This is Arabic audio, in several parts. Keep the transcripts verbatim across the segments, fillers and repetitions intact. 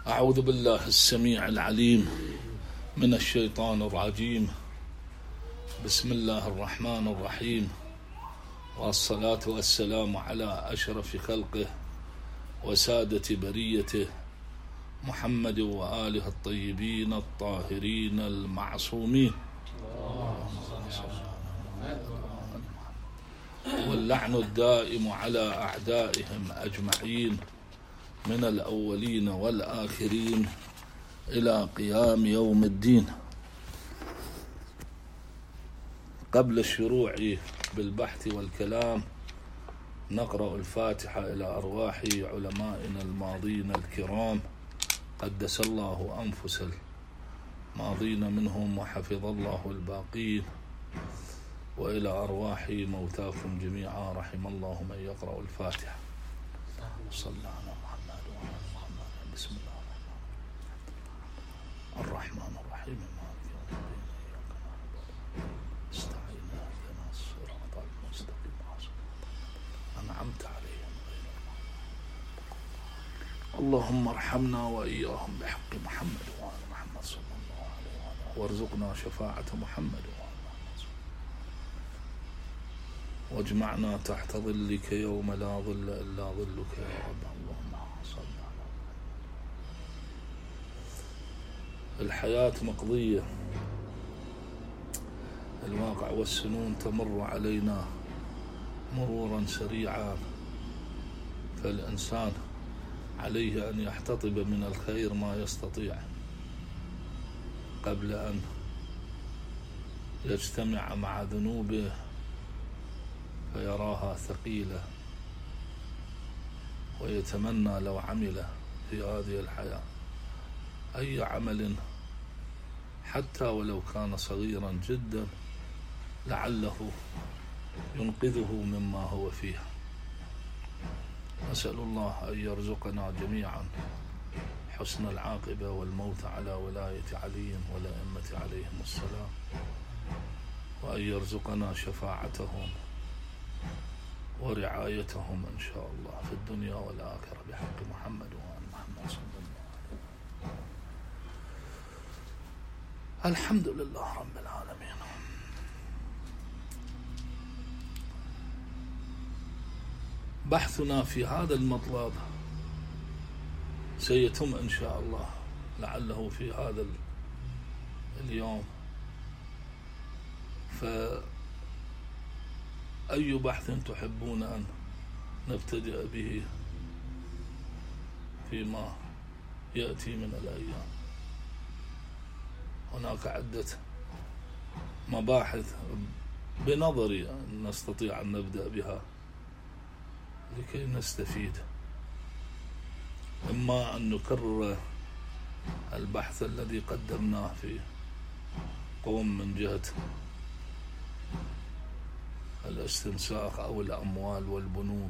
أعوذ بالله السميع العليم من الشيطان الرجيم. بسم الله الرحمن الرحيم، والصلاة والسلام على أشرف خلقه وسادة بريته محمد وآله الطيبين الطاهرين المعصومين، واللعن الدائم على أعدائهم أجمعين من الأولين والآخرين إلى قيام يوم الدين. قبل الشروع بالبحث والكلام نقرأ الفاتحة إلى أرواح علمائنا الماضين الكرام قدس الله أنفس الماضين منهم وحفظ الله الباقين، وإلى أرواح موتاكم جميعا رحم الله من يقرأ الفاتحة. صلى على محمد وعلى محمد. بسم الله الرحمن الرحيم. مالك يوم الدين إياك نعبد نستعين اهدنا الصراط المستقيم أنعمت عليهم غير المغضوب. اللهم ارحمنا وإياهم بحق محمد وآل محمد صلى الله عليه وسلم، وارزقنا شفاعة محمد وآل محمد، واجمعنا تحت ظلك يوم لا ظل إلا ظلك يا رب. اللهم صل على الحياة مقضية، الواقع والسنون تمر علينا مرورا سريعا، فالإنسان عليه أن يحتطب من الخير ما يستطيع قبل أن يجتمع مع ذنوبه فيراها ثقيلة، ويتمنى لو عمل في هذه الحياة أي عمل حتى ولو كان صغيرا جدا لعله ينقذه مما هو فيه. نسأل الله أن يرزقنا جميعا حسن العاقبة والموت على ولاية علي والأئمة عليهم السلام، وأن يرزقنا شفاعتهم ورعايتهم إن شاء الله في الدنيا والآخرة بحق محمد وآل محمد صلى الله عليه وسلم. الحمد لله رب العالمين. بحثنا في هذا المطلب سيتم إن شاء الله لعله في هذا اليوم. فأي بحث تحبون أن نبتدئ به فيما يأتي من الأيام؟ هناك عدة مباحث بنظري أن نستطيع أن نبدأ بها لكي نستفيد. إما أن نكرر البحث الذي قدمناه في قوم من جهة الاستنساخ أو الأموال والبنوك،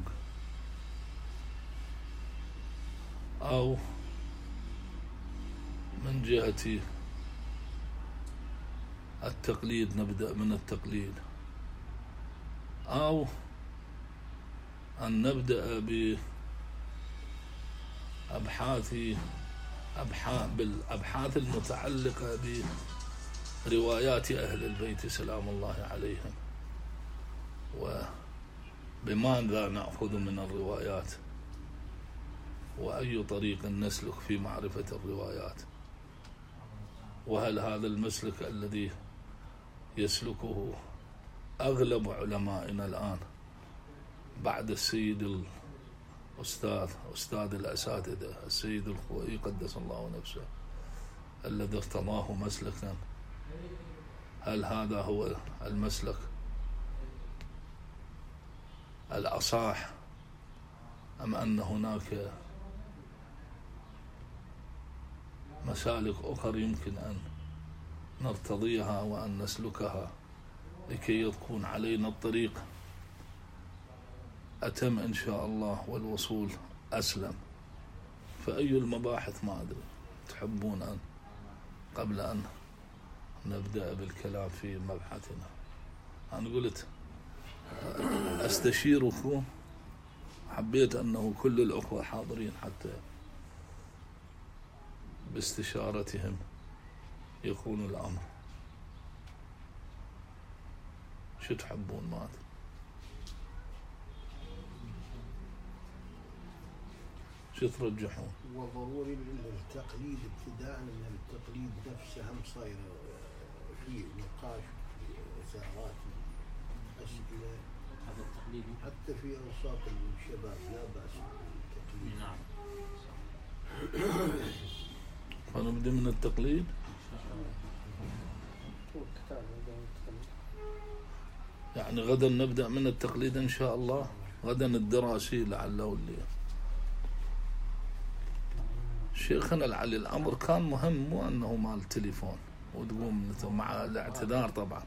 أو من جهة التقليد نبدأ من التقليد، أو أن نبدأ بأبحاث أبحاث بالأبحاث المتعلقة بروايات أهل البيت سلام الله عليهم، وبماذا نأخذ من الروايات، وأي طريق نسلك في معرفة الروايات، وهل هذا المسلك الذي يسلكه أغلب علمائنا الآن بعد السيد الأستاذ أستاذ الأساتذة السيد الخوئي قدس الله نفسه الذي ارتضاه مسلكا، هل هذا هو المسلك الأصح، أم أن هناك مسالك أخرى يمكن أن نرتضيها وأن نسلكها لكي يكون علينا الطريق أتم إن شاء الله والوصول أسلم؟ فأي المباحث ما أدري تحبون أن قبل أن نبدأ بالكلام في مبحثنا؟ أنا قلت أستشيركم، حبيت أنه كل الأخوة حاضرين حتى باستشارتهم يكون الأمر. شو تحبون مات؟ شو ترجحون؟ هو ضروري التقليد ابتداء من التقليد نفسه هم صاير في نقاش وثارات أسئلة هذا التقليد حتى في أوساط الشباب لا بأس بالتقليد. نعم. فنبدأ من التقليد. يعني غدا نبدأ من التقليد إن شاء الله، غدا الدراسي لعله واللي شيخنا العلي الأمر كان مهم، مو أنه مال التليفون وتقوم مع الاعتذار. طبعا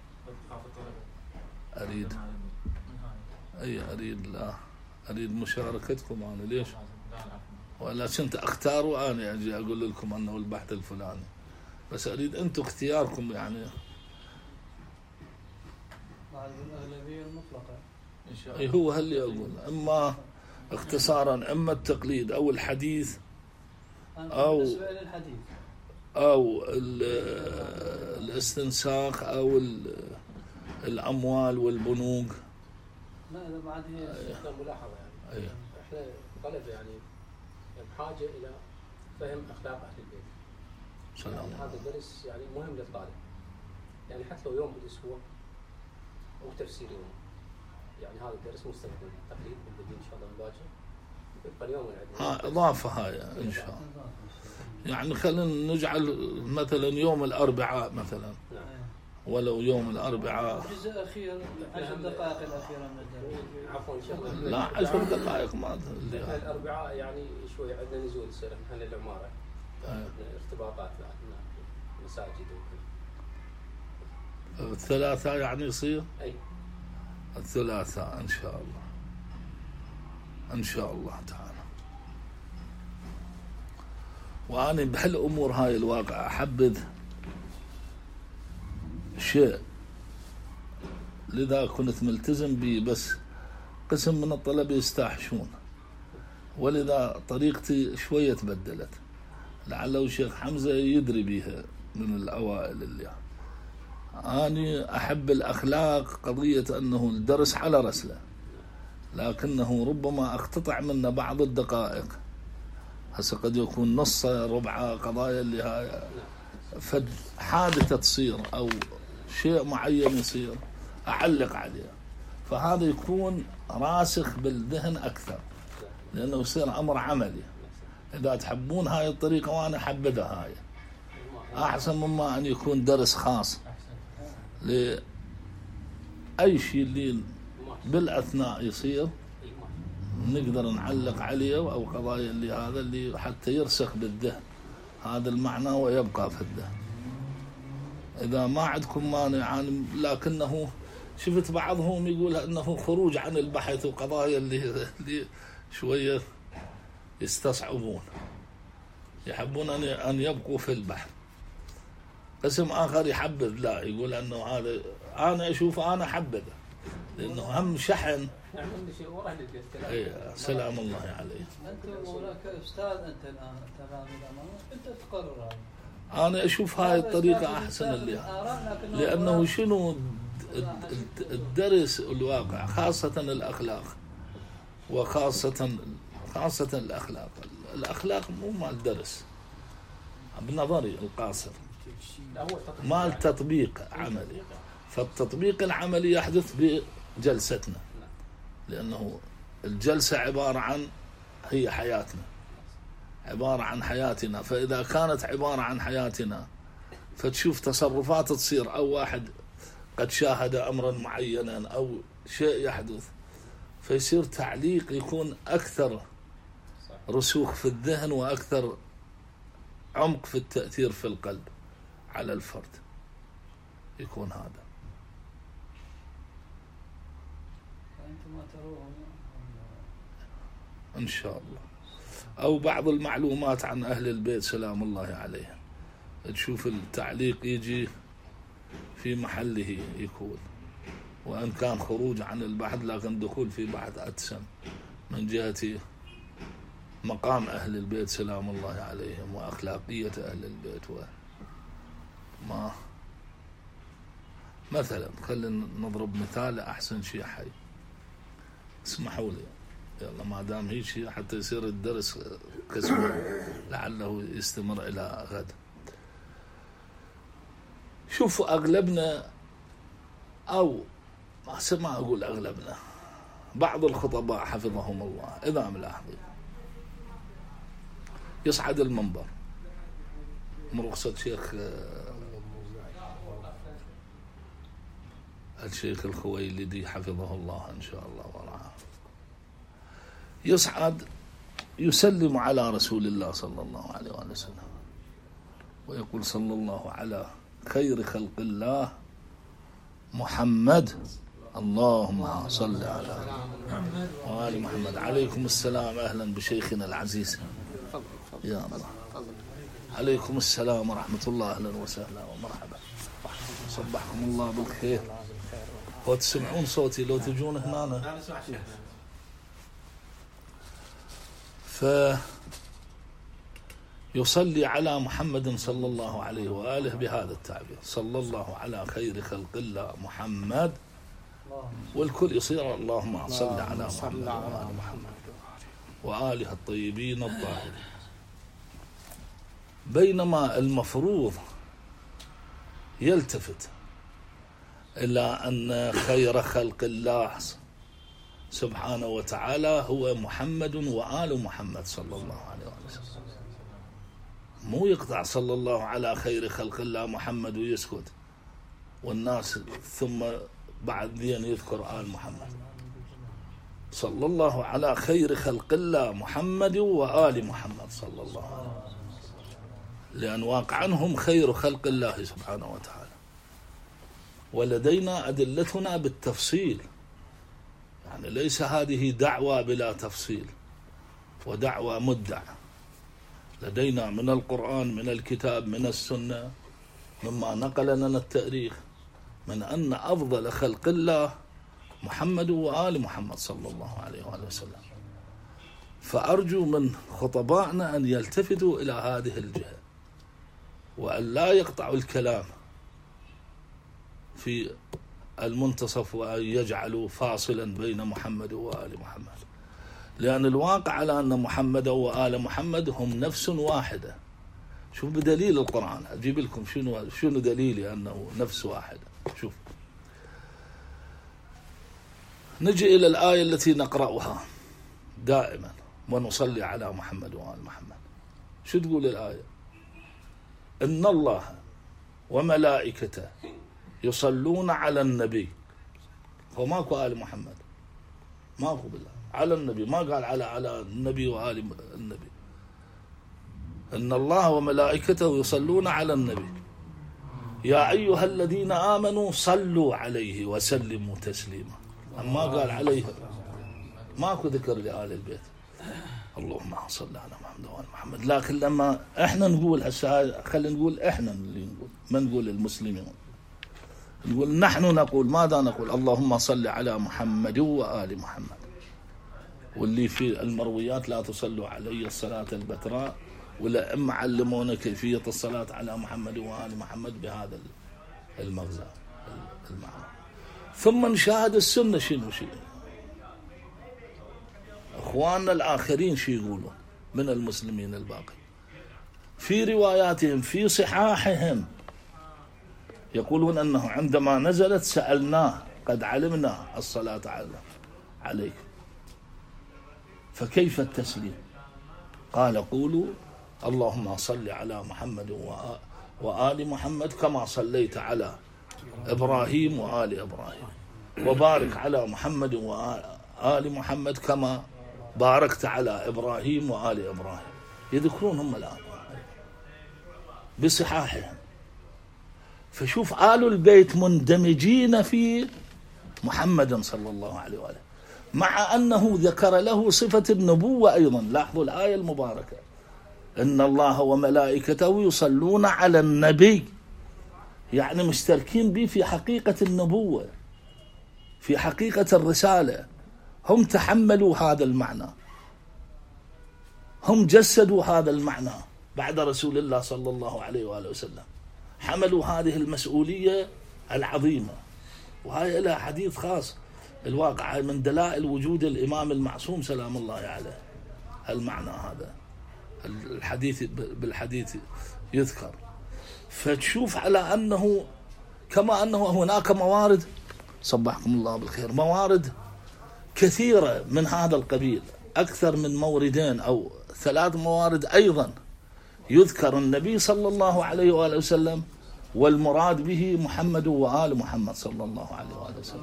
أريد أي أريد لا أريد مشاركتكم أنا. ليش؟ ولا كنت أختار وأنا أجي أقول لكم أنه البحث الفلاني، بس أريد أنتم اختياركم يعني. الأغلبية المطلقة إن شاء أي الله. هو هاللي أقول، إما اختصارا إما التقليد أو الحديث أو بالنسبة للحديث أو الاستنساخ أو الأموال والبنوك. لا إذا بعد هي لا ملاحظة يعني. أيه. احنا طلبة يعني بحاجة إلى فهم أخلاق أهل البيت. سلام يعني هذا الدرس يعني مهم للطالب. يعني حتى لو يوم بالأسبوع أو تفسير يوم. يعني هذا الدرس مستمر تقليد بالبدين إن شاء الله باكر. يبقى اليوم ها إضافة هاي إن شاء الله. يعني خلينا نجعل مثلا يوم الأربعاء مثلا، نعم. ولو يوم الأربعاء جزء أخير عشر دقائق الأخيرة من الدرس. عفوا إن شاء الله. لا عشر دقائق ما اللي احنا الأربعاء يعني شوي عندنا نزول يصير محل العمارة. أيه. ارتباطات عندنا مساجد وكذا. الثلاثاء يعني يصير أي. الثلاثاء إن شاء الله إن شاء الله تعالى. وأنا بهالأمور هاي الواقع أحبذ شيء، لذا كنت ملتزم به، بس قسم من الطلبة يستحشون، ولذا طريقتي شوية تبدلت. لعله الشيخ حمزة يدري بها من الأوائل اللي أنا أحب الأخلاق، قضية أنه الدرس على رسله، لكنه ربما أقتطع منه بعض الدقائق. هسه قد يكون نص ربع قضايا اللي هاي فد حادثة تصير أو شيء معين يصير أعلق عليه، فهذا يكون راسخ بالذهن أكثر، لأنه يصير أمر عملي. إذا تحبون هاي الطريقة وأنا حبذها هاي أحسن مما أن يكون درس خاص لأي شيء اللي بالأثناء يصير نقدر نعلق عليه، أو قضايا اللي هذا اللي حتى يرسخ بالذهن هذا المعنى ويبقى في الذهن. إذا ما عندكم مانع يعني، لكنه شفت بعضهم يقول أنه خروج عن البحث وقضايا اللي, اللي شوية يستصعبون، يحبون أن يبقوا في البحث. قسم آخر يحبذ لا، يقول أنه هذا أنا أشوف أنا حبذه، لأنه هم شحن. أي سلام الله عليه. أنت هناك أستاذ أنت الآن تمام الأمانة، أنت تقرر هذا. أنا أشوف هاي الطريقة أحسن اللي، لأنه شنو الدرس الواقع، خاصة الأخلاق، وخاصة خاصة الأخلاق. الأخلاق مو مال درس بنظري القاصر، مال تطبيق عملي. فالتطبيق العملي يحدث بجلستنا، لأنه الجلسة عبارة عن هي حياتنا، عبارة عن حياتنا. فإذا كانت عبارة عن حياتنا فتشوف تصرفات تصير، أو واحد قد شاهد أمرا معينا أو شيء يحدث، فيصير تعليق يكون أكثر رسوخ في الذهن وأكثر عمق في التأثير في القلب على الفرد، يكون هذا. إن شاء الله. أو بعض المعلومات عن أهل البيت سلام الله عليهم، تشوف التعليق يجي في محله يكون، وإن كان خروج عن البحث لكن دخول في بحث أتسم من جهة مقام أهل البيت سلام الله عليهم وأخلاقية أهل البيت وما مثلا خلينا نضرب مثال أحسن شيء حي. اسمحوا لي يلا ما دام هي شيء حتى يصير الدرس قسم لعله يستمر إلى غد. شوفوا أغلبنا أو ما أقول أغلبنا، بعض الخطباء حفظهم الله إذا ملاحظين يصعد المنبر مرخصة شيخ الشيخ الخويلدي حفظه الله إن شاء الله ورعاه، يصعد يسلم على رسول الله صلى الله عليه وسلم ويقول صلى الله على خير خلق الله محمد اللهم صل على محمد وآل محمد. عليكم السلام، أهلا بشيخنا العزيز يا الله. عليكم السلام ورحمة الله، أهلا وسهلا ومرحبا، صبحكم الله بالخير. وتسمعون صوتي لو تجون هنا؟ فيصلي على محمد صلى الله عليه وآله بهذا التعبير، صلى الله على خير خلق الله محمد، والكل يصير اللهم صل على محمد وآل محمد وآله الطيبين الطاهرين. بينما المفروض يلتفت إلى أن خير خلق الله سبحانه وتعالى هو محمد وآل محمد صلى الله عليه وسلم، مو يقطع صلى الله على خير خلق الله محمد ويسكت والناس ثم بعد ذين يذكر آل محمد. صلى الله على خير خلق الله محمد وآل محمد صلى الله عليه وسلم، لأن واقعنهم خير خلق الله سبحانه وتعالى. ولدينا أدلتنا بالتفصيل، يعني ليس هذه دعوة بلا تفصيل ودعوة مدعى. لدينا من القرآن من الكتاب من السنة مما نقل لنا التاريخ من أن أفضل خلق الله محمد وآل محمد صلى الله عليه وآله وسلم. فأرجو من خطبائنا أن يلتفتوا إلى هذه الجهة وأن لا يقطعوا الكلام في المنتصف وأن يجعلوا فاصلا بين محمد وآل محمد، لأن الواقع على أن محمد وآل محمد هم نفس واحدة. شوف بدليل القرآن، أجيب لكم شنو شنو دليلي أنه نفس واحدة. شوف نجي إلى الآية التي نقرأها دائما ونصلي على محمد وآل محمد. شو تقول الآية؟ إن الله وملائكته يصلون على النبي. فماكو آل محمد، ماكو بالله، على النبي، ما قال على على النبي وآل النبي. إن الله وملائكته يصلون على النبي يا أيها الذين آمنوا صلوا عليه وسلموا تسليما. أما قال عليه ماكو ذكر لآل البيت. اللهم صل على محمد وآل محمد. لكن لما احنا نقول هسه، خلينا نقول احنا اللي نقول، ما نقول المسلمين، نقول نحن نقول ماذا نقول؟ اللهم صل على محمد وآل محمد. واللي في المرويات لا تصلوا علي الصلاة البتراء، ولا إما علمونا كيفية الصلاة على محمد وآل محمد بهذا المغزى المعنى. ثم نشاهد السنة شنو شيء أخواننا الآخرين شي يقولون من المسلمين الباقي في رواياتهم في صحاحهم، يقولون أنه عندما نزلت سألناه قد علمنا الصلاة عليك فكيف التسليم؟ قال قولوا اللهم صل على محمد وآل محمد كما صليت على إبراهيم وآل إبراهيم، وبارك على محمد وآل محمد كما باركت على إبراهيم وآل إبراهيم. يذكرونهم الآن بصحاحهم. فشوف آل البيت مندمجين في محمد صلى الله عليه وآله، مع أنه ذكر له صفة النبوة أيضا. لاحظوا الآية المباركة إن الله وملائكته يصلون على النبي، يعني مشتركين به في حقيقة النبوة، في حقيقة الرسالة. هم تحملوا هذا المعنى. هم جسدوا هذا المعنى بعد رسول الله صلى الله عليه وآله وسلم، حملوا هذه المسؤولية العظيمة. وهي لها حديث خاص الواقع من دلائل وجود الإمام المعصوم سلام الله عليه. المعنى هذا الحديث بالحديث يذكر. فتشوف على أنه كما أنه هناك موارد، صبحكم الله بالخير، موارد كثيرة من هذا القبيل، أكثر من موردين أو ثلاث موارد أيضا يذكر النبي صلى الله عليه وآله وسلم والمراد به محمد وآل محمد صلى الله عليه وآله وسلم.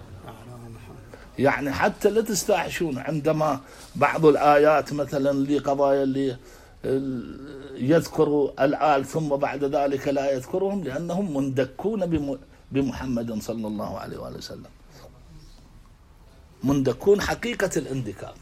يعني حتى لا تستعشون عندما بعض الآيات مثلا لقضايا اللي يذكروا الآل ثم بعد ذلك لا يذكرهم، لأنهم مندكون بمحمد صلى الله عليه وآله وسلم، مندكون حقيقة الاندكاك،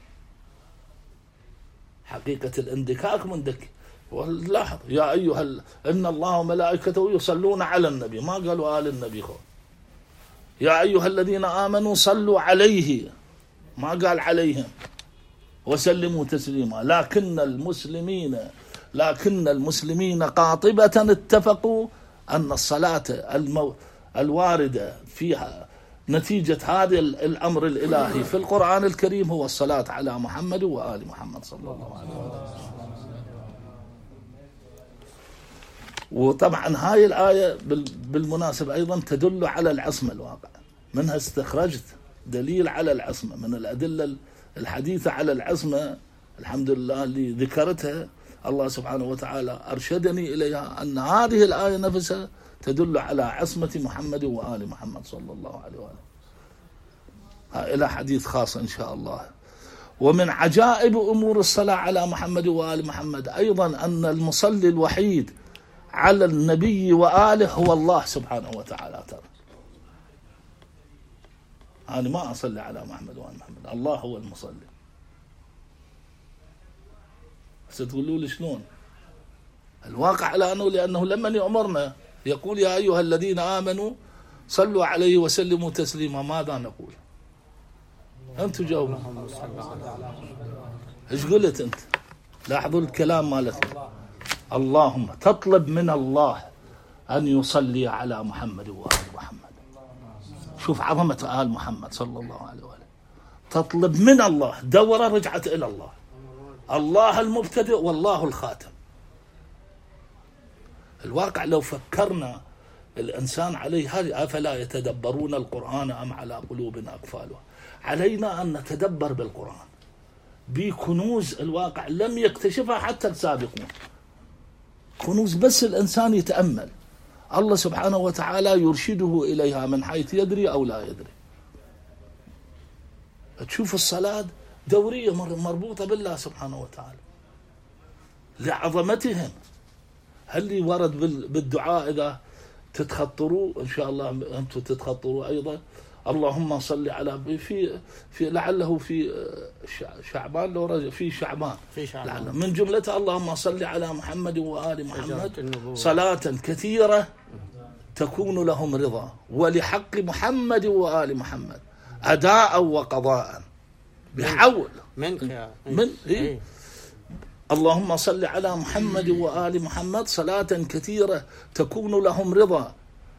حقيقة الاندكاك مندك. ولاحظ يا أيها ال... إن الله وملائكته يصلون على النبي، ما قالوا آل النبي خو. يا أيها الذين آمنوا صلوا عليه، ما قال عليهم، وسلموا تسليما. لكن المسلمين لكن المسلمين قاطبة اتفقوا أن الصلاة المو... الواردة فيها نتيجة هذا الأمر الإلهي في القرآن الكريم هو الصلاة على محمد وآل محمد صلى الله عليه وسلم. وطبعا هاي الآية بالمناسبة أيضا تدل على العصمة الواقع، منها استخرجت دليل على العصمة من الأدلة الحديثة على العصمة الحمد لله اللي ذكرتها الله سبحانه وتعالى أرشدني إليها، أن هذه الآية نفسها تدل على عصمة محمد وآل محمد صلى الله عليه وآله. إلى حديث خاص إن شاء الله. ومن عجائب أمور الصلاة على محمد وآل محمد أيضا أن المصلي الوحيد على النبي وآله هو الله سبحانه وتعالى. ترى أنا ما أصلي على محمد وآل محمد، الله هو المصلي. ستقولوا لي شلون؟ الواقع على أنه لأنه لما يأمرنا يقول يا أيها الذين آمنوا صلوا عليه وسلموا تسليما، ماذا نقول؟ أنتوا جاوبوا. إيش قلت أنت؟ لاحظوا الكلام مالتنا. اللهم تطلب من الله أن يصلي على محمد وآل محمد. شوف عظمة آل محمد صلى الله عليه وآله. تطلب من الله، دورة رجعت إلى الله، الله المبتدئ والله الخاتم. الواقع لو فكرنا الإنسان عليه هذه، أفلا يتدبرون القرآن أم على قلوب أقفالها. علينا أن نتدبر بالقرآن بكنوز الواقع لم يكتشفها حتى السابقون، كنوز بس الإنسان يتأمل الله سبحانه وتعالى يرشده إليها من حيث يدري أو لا يدري. تشوف الصلاة دورية مربوطة بالله سبحانه وتعالى لعظمتهم. هل ورد بالدعاء إذا تتخطروا إن شاء الله أنتم تتخطروا أيضا، اللهم صل على في في لعله في شعبان، لو في شعبان في شعبان من جملته اللهم صل على محمد وآل محمد صلاة كثيرة تكون لهم رضا، ولحق محمد وآل محمد أداء وقضاء بحول منك يا من إيه؟ اللهم صل على محمد وآل محمد صلاة كثيرة تكون لهم رضا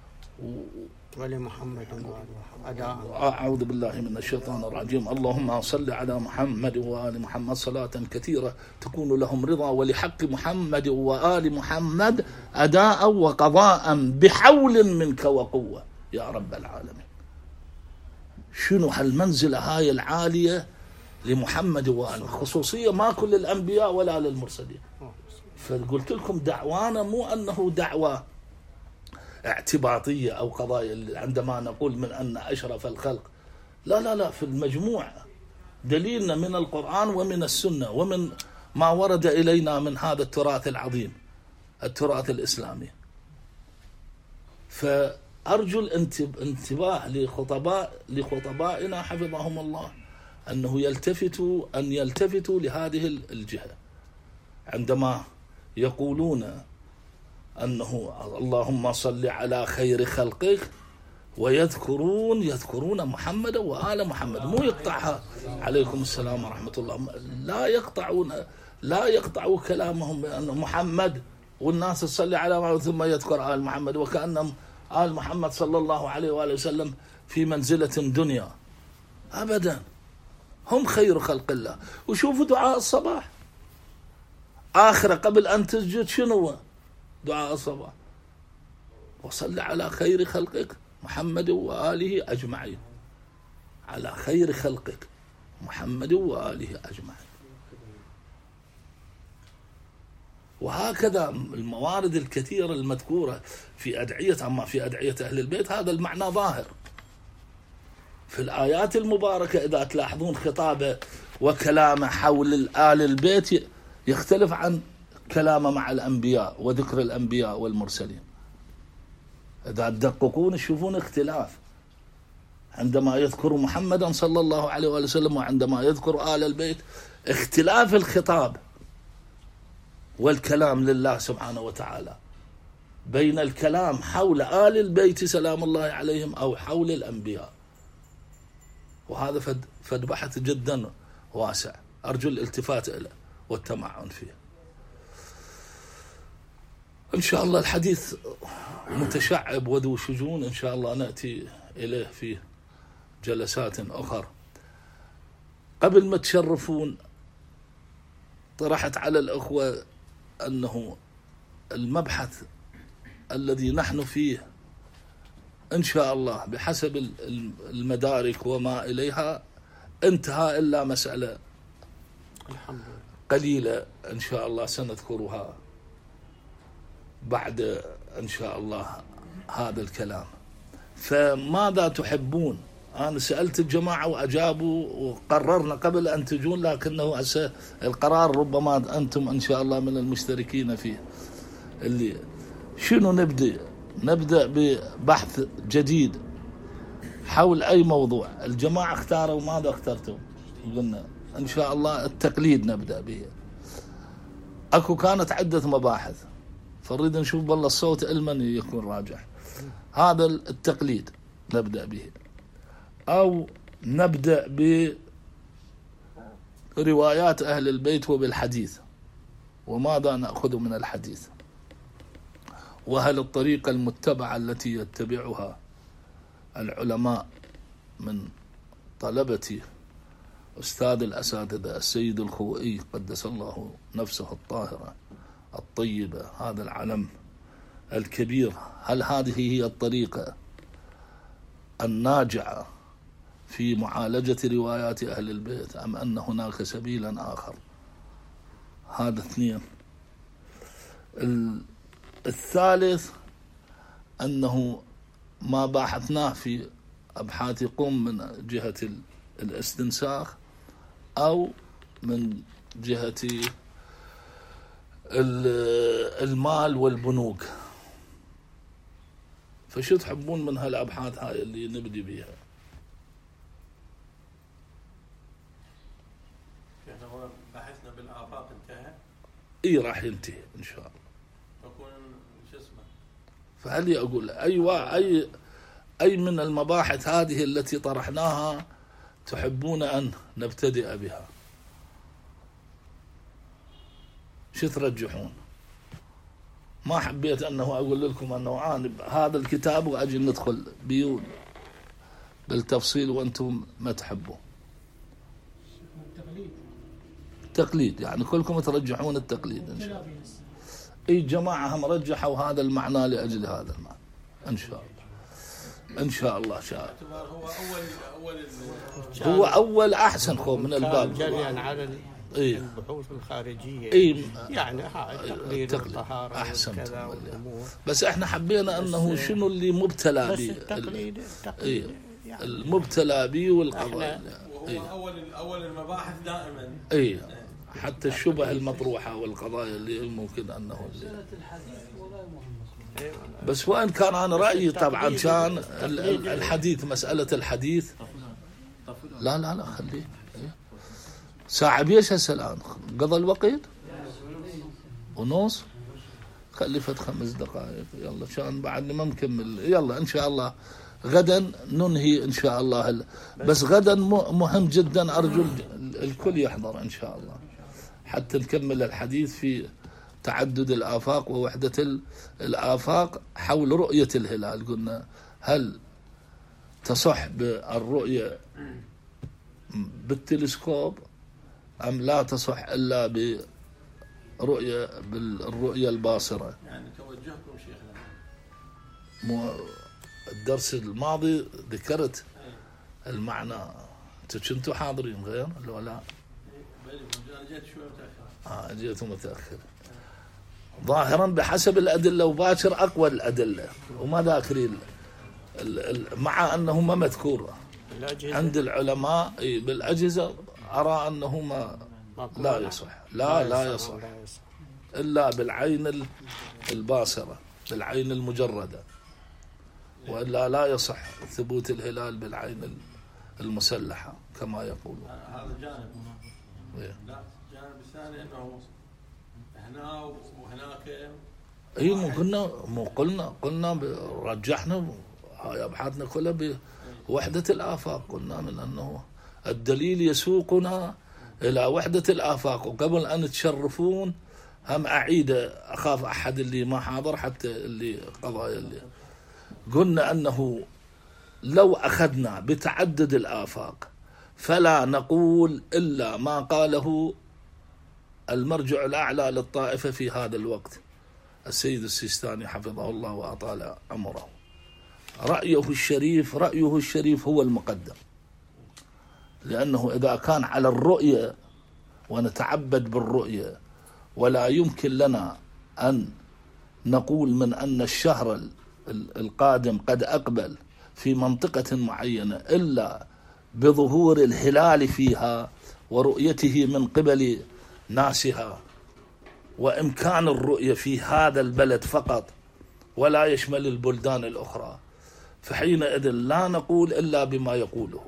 ولمحمد أداء. أعوذ بالله من الشيطان الرجيم. اللهم صل على محمد وآل محمد صلاة كثيرة تكون لهم رضا ولحق محمد وآل محمد أداء وقضاء بحول منك وقوة يا رب العالمين. شنو هالمنزلة هاي العالية لمحمد وآله، خصوصية ما كل الأنبياء ولا للمرسلين. فقلت لكم دعوانا مو أنه دعوة اعتباطية أو قضايا عندما نقول من أن أشرف الخلق، لا لا لا، في المجموع دليلنا من القرآن ومن السنة ومن ما ورد إلينا من هذا التراث العظيم التراث الإسلامي. فأرجو الانتباه لخطباء لخطبائنا حفظهم الله أنه يلتفتوا أن يلتفتوا لهذه الجهة عندما يقولون أنه اللهم صل على خير خلقك، ويذكرون يذكرون محمد وآل محمد، مو يقطعها. عليكم السلام ورحمة الله. لا يقطعون لا يقطعوا كلامهم بأن محمد والناس تصلي على محمد ثم يذكر آل محمد، وكأن آل محمد صلى الله عليه وآله وسلم في منزلة دنيا. أبدا، هم خير خلق الله. وشوفوا دعاء الصباح آخر قبل أن تسجد شنو دعاء الصباح؟ وصل على خير خلقك محمد وآله أجمعين، على خير خلقك محمد وآله أجمعين. وهكذا الموارد الكثيرة المذكورة في أدعية، أما في أدعية أهل البيت هذا المعنى ظاهر في الآيات المباركة. إذا تلاحظون خطابه وكلامه حول آل البيت يختلف عن كلامه مع الأنبياء وذكر الأنبياء والمرسلين. إذا تدققون تشوفون اختلاف عندما يذكر محمدا صلى الله عليه وسلم وعندما يذكر آل البيت، اختلاف الخطاب والكلام لله سبحانه وتعالى بين الكلام حول آل البيت سلام الله عليهم أو حول الأنبياء. وهذا فد, فد بحث جدا واسع، أرجو الالتفات إليه والتمعن فيه. إن شاء الله الحديث متشعب وذو شجون، إن شاء الله نأتي إليه في جلسات أخرى. قبل ما تشرفون طرحت على الأخوة أنه المبحث الذي نحن فيه إن شاء الله بحسب المدارك وما إليها انتهى إلا مسألة قليلة إن شاء الله سنذكرها بعد إن شاء الله هذا الكلام. فماذا تحبون؟ أنا سألت الجماعة وأجابوا وقررنا قبل أن تجون، لكنه القرار ربما أنتم إن شاء الله من المشتركين فيه. اللي شنو نبدأ؟ نبدأ ببحث جديد حول أي موضوع. الجماعة اختاروا، ماذا اخترتوا؟ قلنا إن شاء الله التقليد نبدأ به. أكو كانت عدة مباحث، فنريد نشوف بالله الصوت علما يكون راجح. هذا التقليد نبدأ به، أو نبدأ بروايات أهل البيت وبالحديث، وماذا نأخذ من الحديث، وهل الطريقة المتبعة التي يتبعها العلماء من طلبة أستاذ الأساتذة السيد الخوئي قدس الله نفسه الطاهرة الطيبة، هذا العلم الكبير، هل هذه هي الطريقة الناجعة في معالجة روايات أهل البيت، أم أن هناك سبيلا آخر؟ هذا اثنين. الثالث أنه ما باحثناه في أبحاث قم من جهة الاستنساخ أو من جهة المال والبنوك. فشو تحبون من هالأبحاث هاي اللي نبدي بيها؟ يعني بحثنا بالآفاق انتهى؟ إيه راح ينتهي إن شاء الله. يكون شو اسمه؟ فهل أقول أي أي أي من المباحث هذه التي طرحناها تحبون أن نبتدئ بها؟ شو ترجحون؟ ما حبيت أنه أقول لكم أنه عانب هذا الكتاب وأجي ندخل بيون بالتفصيل وأنتم ما تحبوا. التقليد يعني كلكم ترجحون التقليد إن شاء الله. أي جماعة هم رجحوا هذا المعنى لأجل هذا المعنى إن شاء الله. إن شاء الله شاء. هو أول أول هو أول أحسن خو من الباب. جريان على إيه؟ البحوث الخارجية. إيه؟ يعني هاي تقليد الطهارة أحسن. وكذا والأمور. بس إحنا حبينا أنه شنو اللي مبتلى بس به. التقليد إيه؟ التقليد يعني المبتلى به والقضاء. وهو إيه؟ أول أول المباحث دائما. إيه؟ حتى الشبه المطروحة والقضايا اللي ممكن أنه اللي. مسألة الحديث ولا مهم. بس وإن كان أنا رأيي طبعا كان ال- ال- الحديث مسألة الحديث لا لا لا خليه إيه؟ ساعة بيش هسه الآن قضى الوقت ونص، خلي فت خمس دقائق يلا، شان بعد ما نكمل. يلا إن شاء الله غدا ننهي إن شاء الله. بس غدا مهم جدا، أرجو الكل يحضر إن شاء الله حتى نكمل الحديث في تعدد الآفاق ووحدة الآفاق حول رؤية الهلال. قلنا هل تصح بالرؤية بالتلسكوب أم لا تصح إلا برؤية بالرؤية الباصرة؟ يعني توجهكم شيخنا. مو الدرس الماضي ذكرت المعنى، انتوا كنتوا حاضرين غير لو لا؟ انا جيت شوي متاخر. اه جيتوا متاخر. ظاهرا بحسب الادله وباكر اقوى الادله وما ذاكرين، مع انه ما مذكور عند العلماء بالاجهزه. ارى انه ما لا يصح، لا لا يصح الا بالعين الباصره، بالعين المجرده، وإلا لا يصح ثبوت الهلال بالعين المسلحة كما يقولون. هذا جانب. لا الجانب الثاني أنه هنا وهناك. أي مو قلنا مو قلنا قلنا رجحنا هاي أبحاثنا كلها بوحدة الآفاق. قلنا من أنه الدليل يسوقنا إلى وحدة الآفاق. وقبل أن تشرفون هم أعيد، أخاف أحد اللي ما حاضر حتى اللي قضايا اللي قلنا أنه لو أخذنا بتعدد الآفاق فلا نقول إلا ما قاله المرجع الأعلى للطائفة في هذا الوقت السيد السيستاني حفظه الله وأطال عمره. رأيه الشريف رأيه الشريف هو المقدم، لأنه إذا كان على الرؤية ونتعبد بالرؤية ولا يمكن لنا أن نقول من أن الشهر القادم قد أقبل في منطقة معينة إلا بظهور الهلال فيها ورؤيته من قبل ناسها، وإمكان الرؤية في هذا البلد فقط ولا يشمل البلدان الأخرى، فحينئذ لا نقول إلا بما يقوله.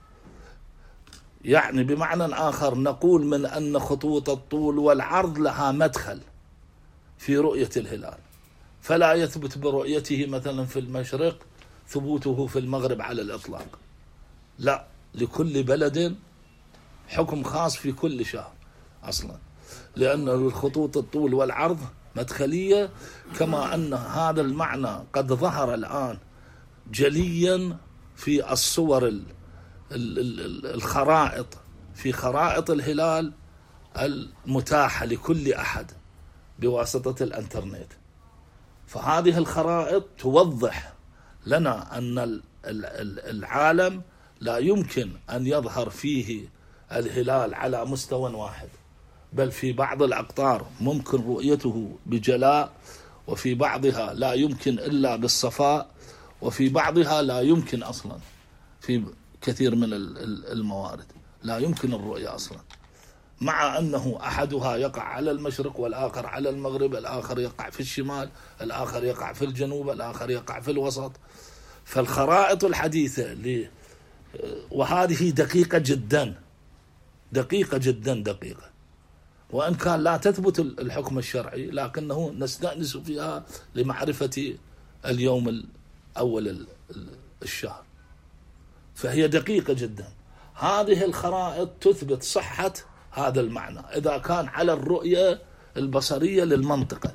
يعني بمعنى آخر نقول من أن خطوط الطول والعرض لها مدخل في رؤية الهلال، فلا يثبت برؤيته مثلا في المشرق ثبوته في المغرب على الإطلاق. لا، لكل بلد حكم خاص في كل شهر أصلا، لأن الخطوط الطول والعرض مدخلية، كما أن هذا المعنى قد ظهر الآن جليا في الصور الخرائط، في خرائط الهلال المتاحة لكل أحد بواسطة الانترنت. فهذه الخرائط توضح لنا أن العالم لا يمكن أن يظهر فيه الهلال على مستوى واحد، بل في بعض الأقطار ممكن رؤيته بجلاء، وفي بعضها لا يمكن إلا بالصفاء، وفي بعضها لا يمكن أصلا، في كثير من الموارد لا يمكن الرؤية أصلا، مع أنه أحدها يقع على المشرق والآخر على المغرب، الآخر يقع في الشمال، الآخر يقع في الجنوب، الآخر يقع في الوسط. فالخرائط الحديثة وهذه دقيقة جدا دقيقة جدا دقيقة، وإن كان لا تثبت الحكم الشرعي لكنه نستأنس فيها لمعرفة اليوم الأول الشهر، فهي دقيقة جدا. هذه الخرائط تثبت صحة هذا المعنى إذا كان على الرؤية البصرية للمنطقة.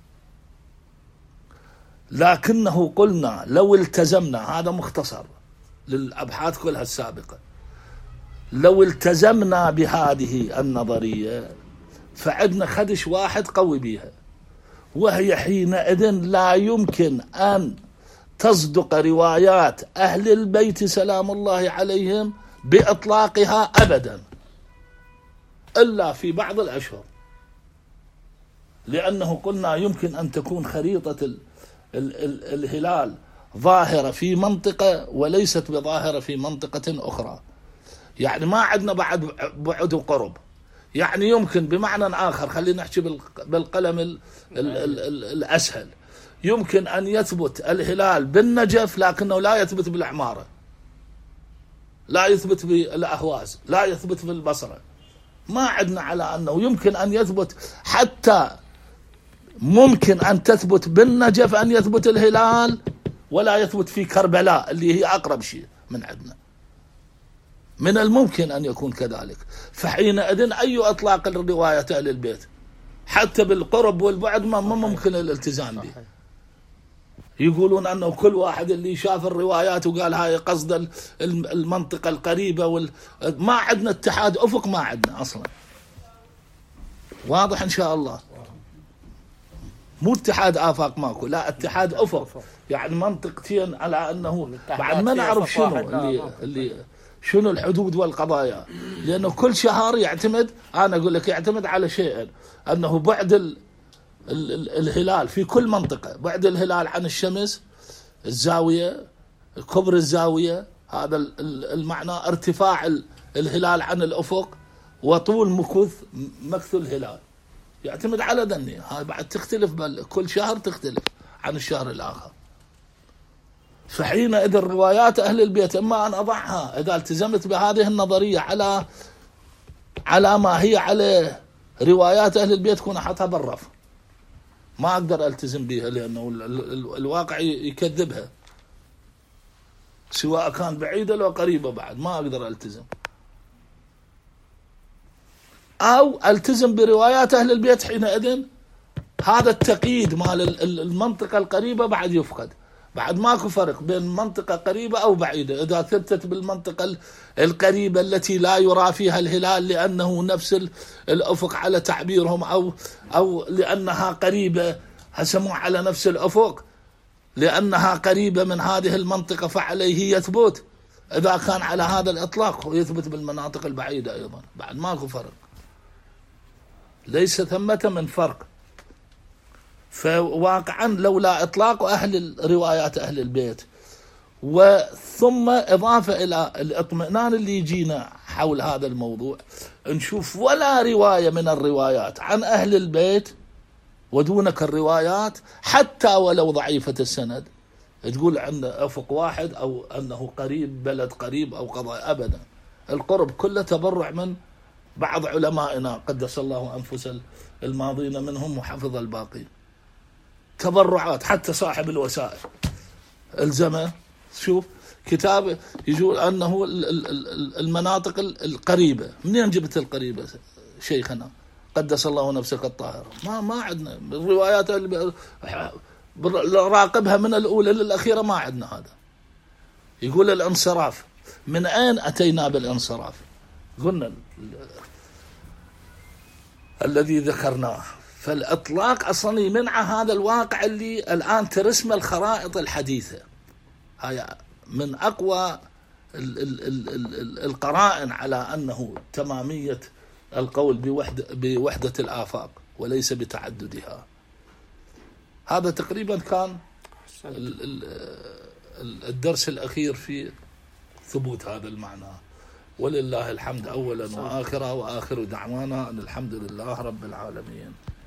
لكنه قلنا لو التزمنا، هذا مختصر للأبحاث كلها السابقة، لو التزمنا بهذه النظرية فعندنا خدش واحد قوي بها، وهي حينئذ لا يمكن أن تصدق روايات أهل البيت سلام الله عليهم بإطلاقها أبدا إلا في بعض الأشهر، لأنه قلنا يمكن أن تكون خريطة ال ال ال الهلال ظاهرة في منطقة وليست بظاهرة في منطقة أخرى، يعني ما عندنا بعد بعد وقرب. يعني يمكن بمعنى آخر، خلينا نحكي بالقلم ال ال ال ال الأسهل، يمكن أن يثبت الهلال بالنجف لكنه لا يثبت بالعمارة، لا يثبت بالأهواز، لا يثبت في البصرة. ما عندنا على أنه يمكن أن يثبت، حتى ممكن أن تثبت بالنجف أن يثبت الهلال ولا يثبت في كربلاء اللي هي أقرب شيء من عندنا. من الممكن أن يكون كذلك. فحينئذ أي إطلاق الرواية أهل البيت حتى بالقرب والبعد ما ممكن الالتزام به. يقولون أنه كل واحد اللي شاف الروايات وقال هاي قصد المنطقة القريبة وال... ما عندنا اتحاد أفق، ما عندنا أصلا. واضح إن شاء الله. مو اتحاد آفاق ماكو، لا اتحاد أفق، يعني منطقتين على أنه بعد ما نعرف شنو اللي, اللي شنو الحدود والقضايا، لأنه كل شهر يعتمد، أنا أقول لك يعتمد على شيء، أنه بعد ال ال ال الهلال في كل منطقة، بعد الهلال عن الشمس، الزاوية، كبر الزاوية، هذا المعنى، ارتفاع الهلال عن الأفق، وطول مكث مكث الهلال، يعتمد على ذني. هاي بعد تختلف، بل كل شهر تختلف عن الشهر الآخر. فحينئذ روايات أهل البيت إما أن أضعها إذا التزمت بهذه النظرية على على ما هي عليه روايات أهل البيت، كون أحطها بالرف، ما أقدر ألتزم بها، لأنه الواقع يكذبها، سواء كان بعيدة أو قريبة، بعد ما أقدر ألتزم. أو ألتزم بروايات أهل البيت، حينئذ هذا التقييد مال المنطقة القريبة بعد يفقد، بعد ماكو فرق بين منطقة قريبة أو بعيدة. إذا ثبتت بالمنطقة القريبة التي لا يرى فيها الهلال لأنه نفس الأفق على تعبيرهم، أو أو لأنها قريبة، هسموه على نفس الأفق لأنها قريبة من هذه المنطقة، فعليه يثبت. إذا كان على هذا الإطلاق يثبت بالمناطق البعيدة أيضا، بعد ماكو فرق، ليس ثمة من فرق. فواقعا لولا إطلاق أهل روايات أهل البيت، وثم إضافة إلى الاطمئنان اللي يجينا حول هذا الموضوع، نشوف ولا رواية من الروايات عن أهل البيت، ودونك الروايات حتى ولو ضعيفة السند تقول عن أفق واحد أو أنه قريب، بلد قريب أو قضاء، أبدا. القرب كله تبرع من بعض علمائنا قدس الله أنفس الماضين منهم وحفظ الباقين، تبرعات. حتى صاحب الوسائل الزمه، شوف كتاب يقول أنه المناطق القريبة. منين جبت القريبة شيخنا قدس الله نفسك الطاهرة؟ ما ما عندنا الروايات اللي راقبها من الأولى للأخيرة، ما عندنا هذا. يقول الانصراف، من أين أتينا بالانصراف؟ قلنا الذي ذكرناه. فالإطلاق أصلا يمنع هذا الواقع اللي الآن ترسم الخرائط الحديثة. هاي من أقوى ال ال ال ال القرائن على أنه تمامية القول بوحدة, بوحدة الآفاق وليس بتعددها. هذا تقريبا كان الدرس الأخير في ثبوت هذا المعنى، ولله الحمد أولا وآخرا، وآخر دعوانا أن الحمد لله رب العالمين.